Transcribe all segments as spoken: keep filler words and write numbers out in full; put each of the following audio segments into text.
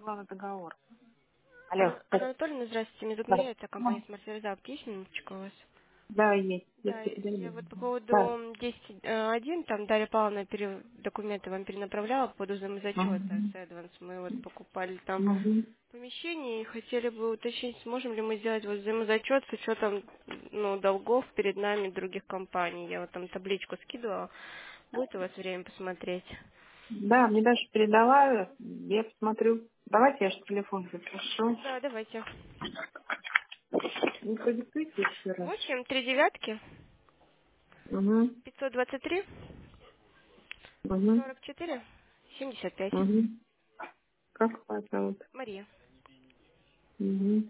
главный договор. Алло, Анна Анна так, Анатольевна, здравствуйте. Меня тут да, Мария, это компания Smart Result. Есть минуточка у вас? да, есть. Я Да, я передаю. вот по Да. поводу десять один, там Дарья Павловна пере- документы вам перенаправляла по поводу взаимозачета Угу. с Эдванс. Мы вот покупали там Угу. помещение и хотели бы уточнить, сможем ли мы сделать вот взаимозачет с учетом ну, долгов перед нами других компаний. Я вот там табличку скидывала. Будет у вас время посмотреть? Да, мне даже передала, я посмотрю. Давайте я же телефон запрошу. Да, давайте. Не продиктуйте еще раз. Восемь три девятки Угу. пятьсот двадцать три Угу. сорок четыре семьдесят пять. Угу. Как вас зовут? Мария. Угу.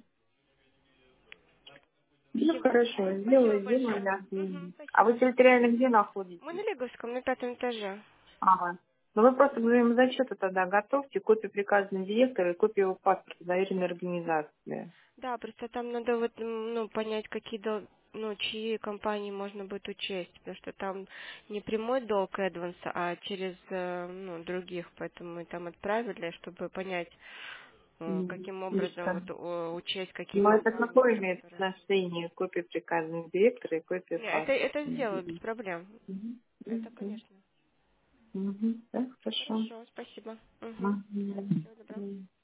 Ну, Спасибо. хорошо, Спасибо сделаю, сделаю, большое. да. Мгм, А вы спасибо. территориально где Мы на находитесь? Леговском, на пятом этаже. Ага. Ну вы просто к взаимозачету тогда готовьте копию приказа на директора и копию его паспорта доверенной организации. Да, просто там надо вот, м, ну, понять, какие дол- ну, чьи компании можно будет учесть, потому что там не прямой долг Эдванса, а через, э, ну, других, поэтому мы там отправили, чтобы понять, э, М, каким образом Отлично. вот о, учесть какие Ну, это компании, какое имеет которые... отношение копия приказа на директора и копия Не, это, паспорта? это сделают без Мгм. проблем. Мгм. Это, Мгм. конечно. Мгм. Да, хорошо. Хорошо, спасибо. Угу. Мгм. Всего доброго. Мгм.